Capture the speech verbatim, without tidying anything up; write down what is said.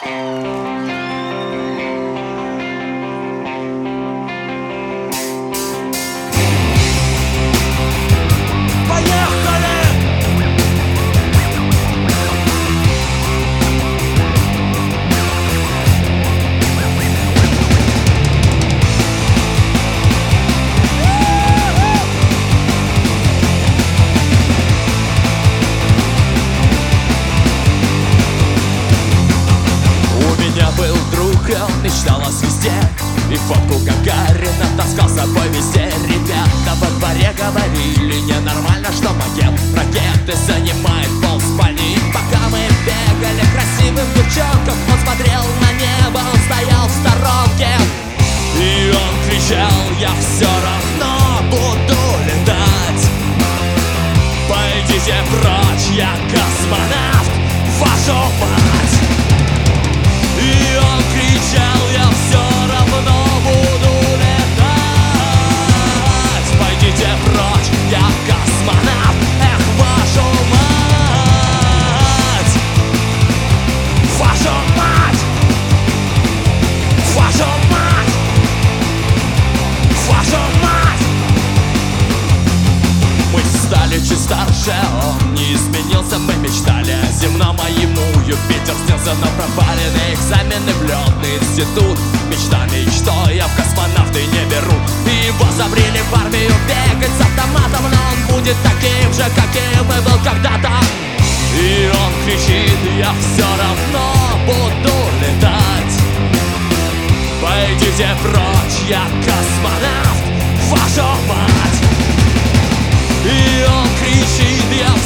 Он мечтал о звезде и фотку Гагарина таскал с собой везде. Ребята во дворе говорили: ненормально, что макет ракеты занимает пол спальни. И пока мы бегали красивым девчонкам, он смотрел на небо, он стоял в сторонке. И он кричал: я все равно буду летать. Пойдите прочь, я космонавт, вашу мать. И он кричал: я все равно буду летать. Пойдите прочь, я космонавт, эх, вашу мать. Вашу мать. Вашу мать. Вашу мать. Мы стали чуть старше, он не изменился. Мы мечтали о земном, а ему Юпитер снился. Но проваленные экзамены в летный институт. Мечта мечтой, а в космонавты не берут. И его забрили в армию бегать с автоматом. Но он будет таким же, каким и был когда-то. И он кричит: я все равно буду летать. Пойдите прочь, я космонавт, вашу мать. И он кричит: я